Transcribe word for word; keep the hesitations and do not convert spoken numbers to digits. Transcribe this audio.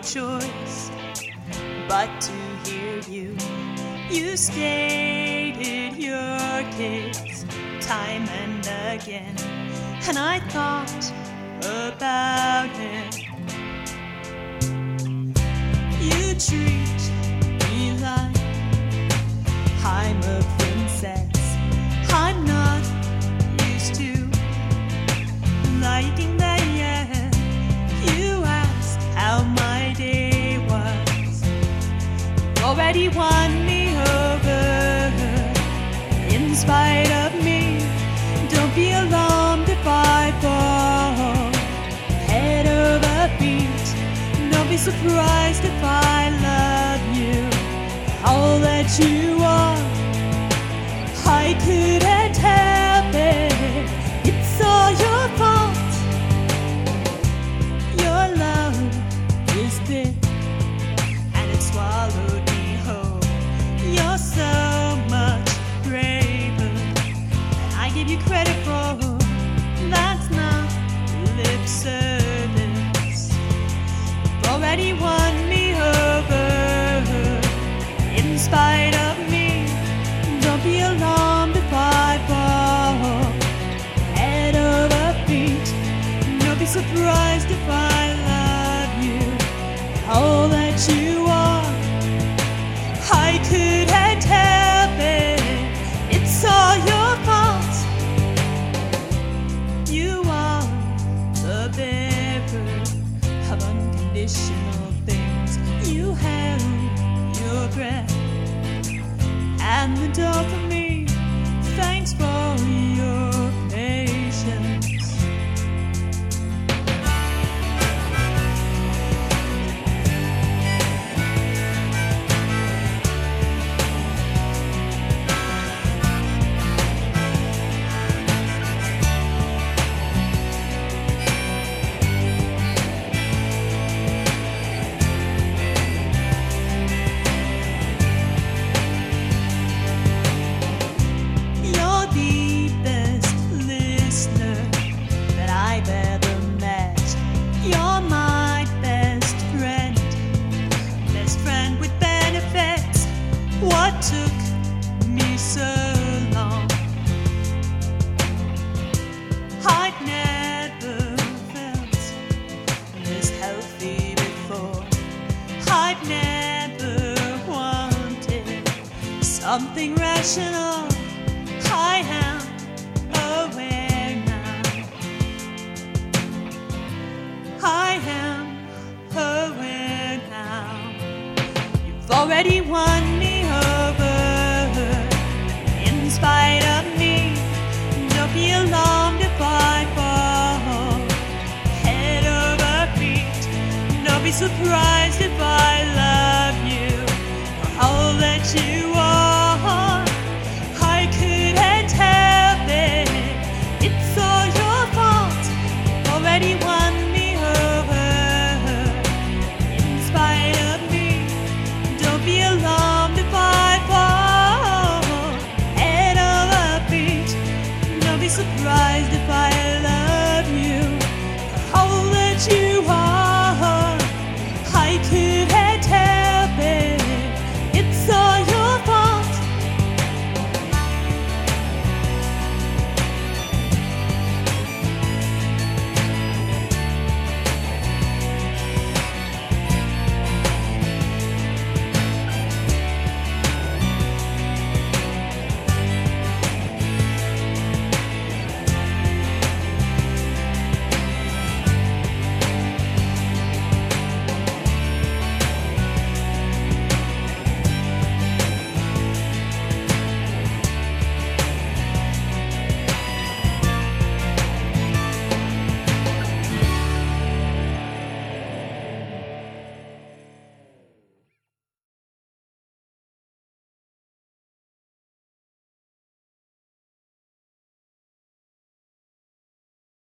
choice but to hear you. You stated your case time and again, and I thought about it. You treat me like I'm a princess. I'm not used to liking that yet. You asked how my day was. You already won me over in spite of me. Don't be alarmed if I fall head over feet. Don't be surprised if I love you all that you are. I couldn't help it. It's all your fault. Your love is big and it swallowed me whole. You're so much braver than I give you credit for. That's not lip service. You've already won me over in spite of me. Don't be alarmed if I fall head over feet. Don't be surprised if I love you all that you are. I couldn't help it. It's all your fault. You are the bearer of unconditional things. You held your breath and the door for me. Thanks for your patience. You're the best listener that I've ever met. You're my best friend, best friend with benefits. What took me so long? I'd never felt this healthy before. I've never wanted something rational. I am aware now. I am aware now. You've already won me over in spite of me. Don't be alarmed if I fall head over feet. Don't be surprised if I love